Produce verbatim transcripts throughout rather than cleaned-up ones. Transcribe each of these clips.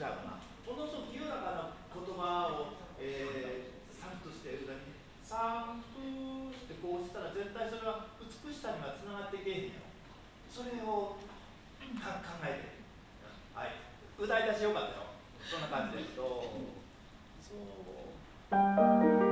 やろうな、ものすごく清らかな言葉を、えー、サンクスって歌にサンクスってこうしたら絶対それは美しさにはつながっていけへんよ。それをか考えて、はい、歌い出しよかったよ。そんな感じです。そうそう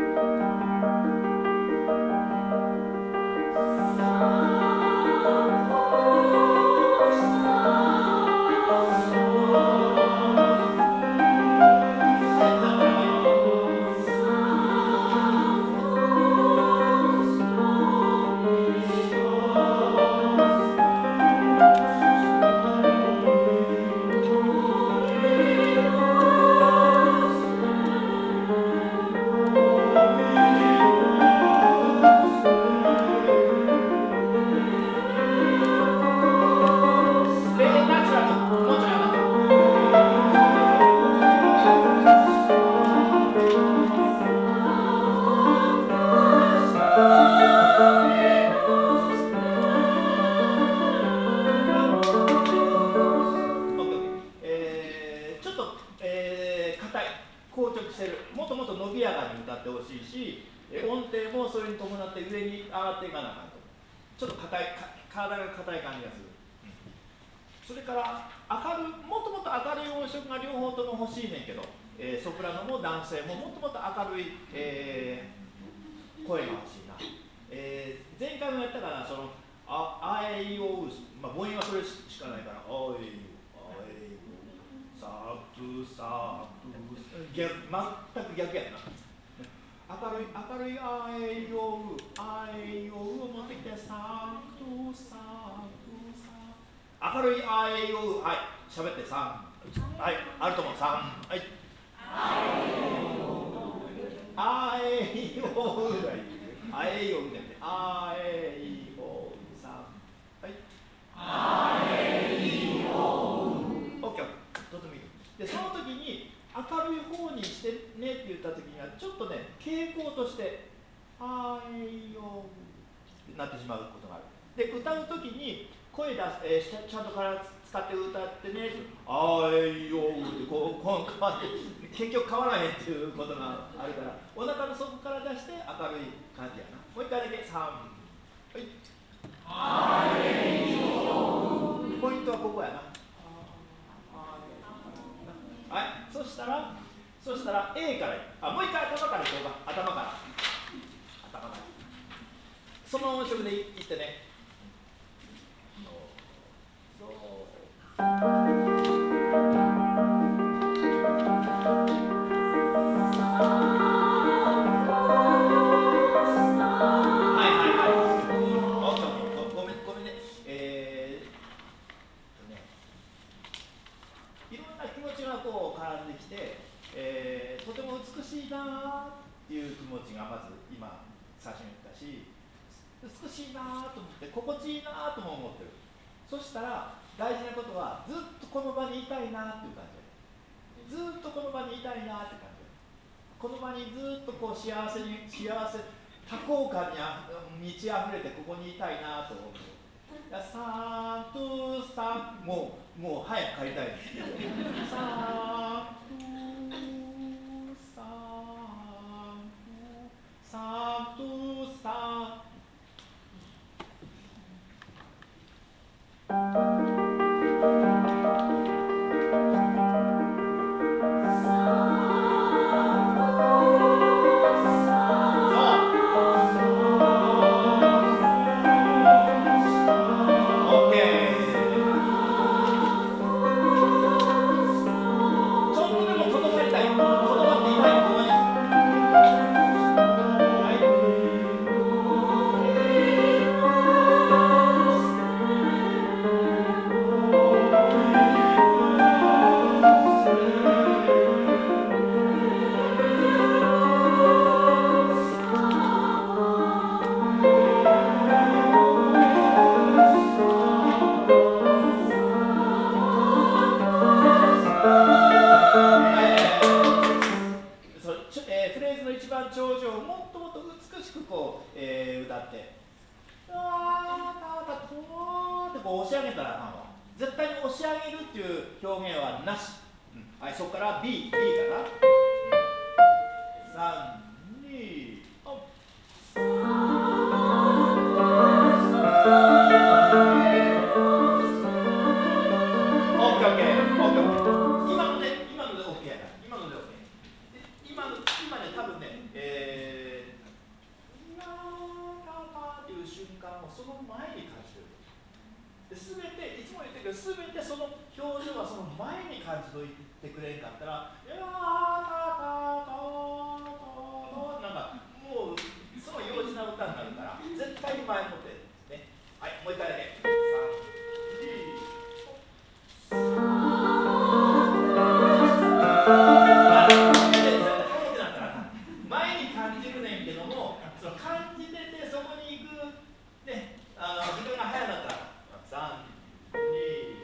結局変わらへんっていうことがあるから、お腹の底から出して明るい感じやな。もう一回だけさん、はい、ポイントはここやな。はい、そしたらそしたら A からあもう一回頭からいこうか。頭から頭からその音色でいってね。そうそうっていう気持ちがまず今最初に言ったし、美しいなと思って心地いいなとも思ってる。そしたら大事なことはずっとこの場にいたいなっていう感じ、ずっとこの場にいたいなって感じ、この場にずっとこう幸せに幸せ多幸感に満ち溢れてここにいたいなと思う。サートゥサーもうもう早く帰りたいです。サートゥサーサトサ絶対に押し上げるっていう表現はなし。 はい、そこから B、B かな。さん、に、オッケーオッケーオッケーオッケー。今ので、今ので OK やな。今ので OK。今の、今ね、多分ね、えー、なーなーっていう瞬間をその前に感じてる。すべて、いつも言ってるけど、すべてその表情はその前に感じといてくれんかったら、いやー、たたたたなんか、もう、その幼児な歌になるから、絶対に前もってね。はい、もう一回だけ。さん、に、前に感じるねんけども、その感じててそこに行く、ね、あの時間が早かったらさん、に、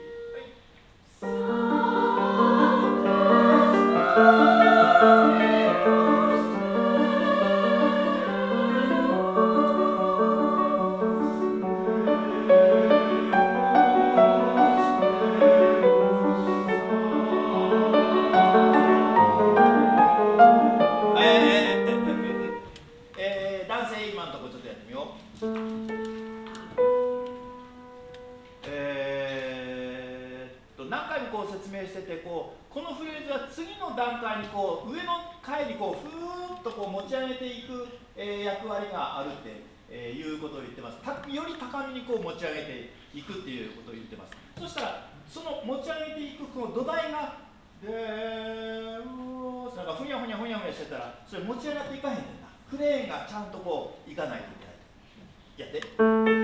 段階にこう上の階にこうふーっとこう持ち上げていく、えー、役割があるって、えー、いうことを言ってます。たより高みにこう持ち上げていくっていうことを言ってます。そしたらその持ち上げていくこの土台がでーうーなんかふにゃふにゃふにゃふにゃしてたらそれ持ち上がっていかへんねんな。クレーンがちゃんとこういかないといけない。やってさ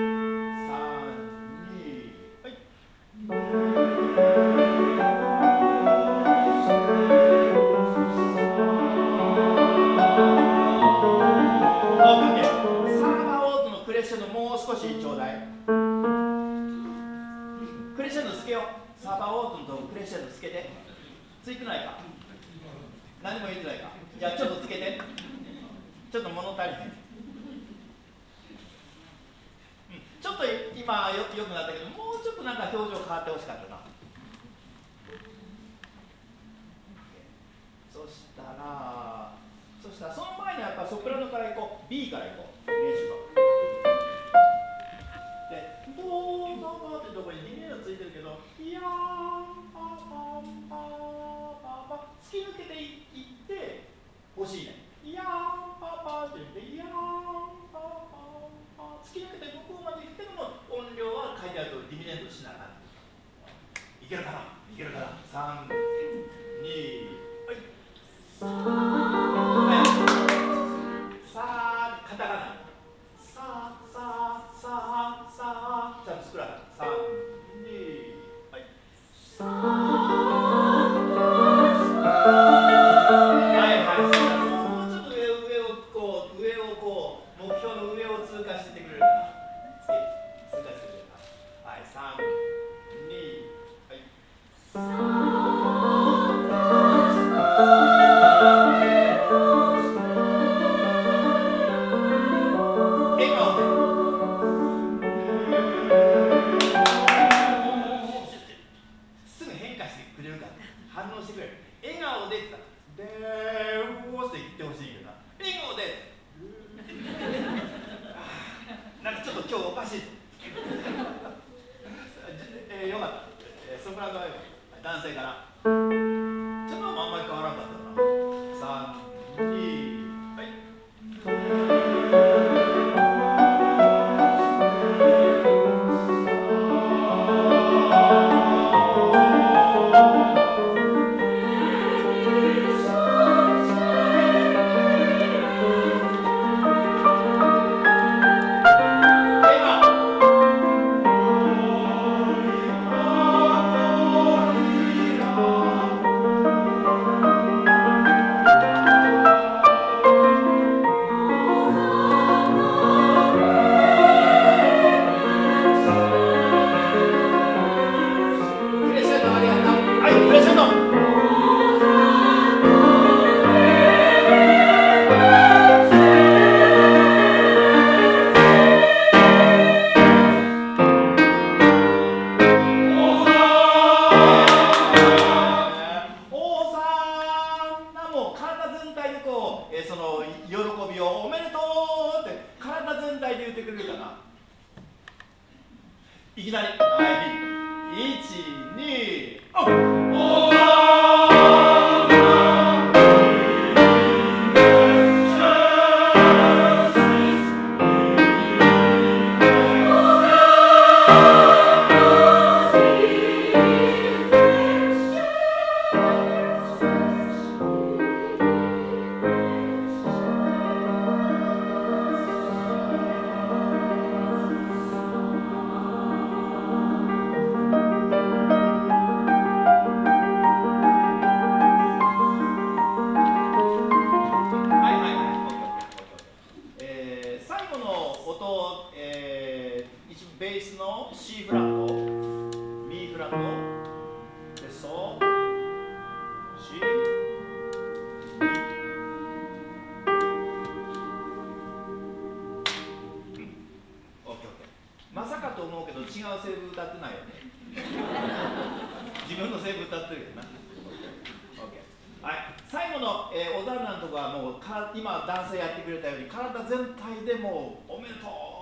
ん、に、はい。クレッシェンドもう少しちょうだい。クレッシェンドつけよう。サーバーオートンとクレッシェンドつけて。ついてないか。何も言ってないか。じゃあちょっとつけて。ちょっと物足りへん。うん、ちょっと今よよくなったけど、もうちょっとなんか表情変わってほしかったな。そしたら、そしたらその前にやっぱソプラノからいこう。B からいこう。練習が。で、ドーンドーンってところににメロついてるけど、いやーパパンパパパ突き抜けていって欲しいね。いやーパパって言って、いやーパパパ突き抜けて向こうまで行っても音量は書いてあるとディミネントしながら。いけるかな、いけるかな。さん、に、はい。はい、さあ、カタカナ。さあ、さあ、さあ、さあ、ちゃんと作らない。さん、に、はい。はいはい、もうちょっと上を上をこう、上をこう、目標の上を通過しててくれるかな。通過してくれるかな。はい、さん、に、はい。男性から。ちょっとあんまり変わらなかったな。さん、に、はい。 違うセーブ歌ってないよね自分のセーブ歌ってるよな。 OK、はい、最後の、えー、おざんなのとこはもうか今男性やってくれたように体全体でもうおめでとう